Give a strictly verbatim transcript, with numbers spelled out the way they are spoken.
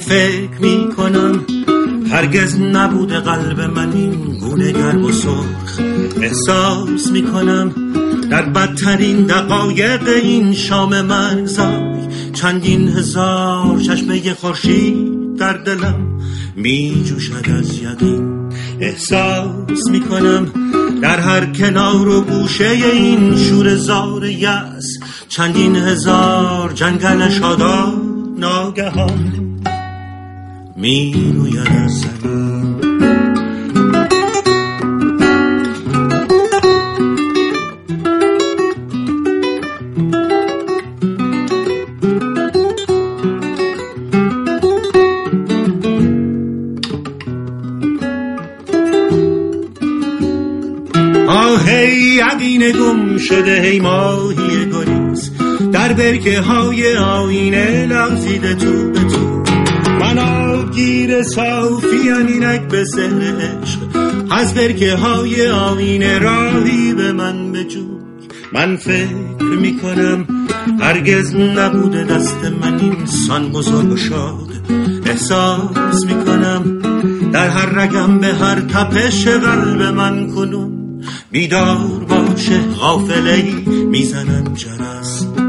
فکر می کنم هرگز نبوده قلب من این گونه گرم و سرخ. احساس می کنم در بدترین دقایق این شام مرزای چندین هزار چشمه خورشید در دلم می جوشد از یقین. احساس می کنم در هر کنار و گوشه این شور زار یأس چندین هزار جنگل شاداب ناگهان می روید از زمین. آهی یقین گم شده هی ماهی گریز در برکه های آینه لغزیده تو به تو. من آبگیر صافی اینک به سحر عشق از برکه های آینه راهی به من بجوی. من فکر می کنم هرگز نبوده دست من اینسان بزرگ و شاد. احساس می کنم در هر رگم به هر تپش قلب من کنون بیدار باشه غافله‌ای میزنن جرس.